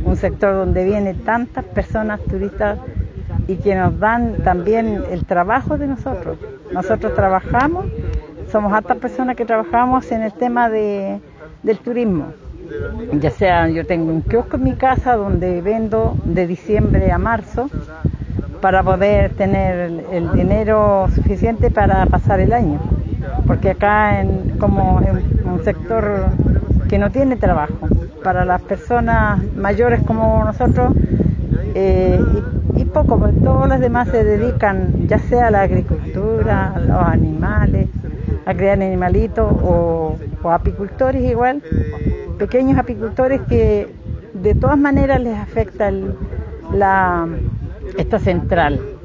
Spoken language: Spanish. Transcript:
un sector donde vienen tantas personas turistas y que nos dan también el trabajo de nosotros. Nosotros trabajamos, somos hartas personas que trabajamos en el tema del turismo. Ya sea, yo tengo un kiosco en mi casa donde vendo de diciembre a marzo para poder tener el dinero suficiente para pasar el año. Porque acá como en un sector que no tiene trabajo, para las personas mayores como nosotros, y poco, pues todos los demás se dedican ya sea a la agricultura, a los animales, a criar animalitos o apicultores igual, pequeños apicultores que de todas maneras les afecta esta central.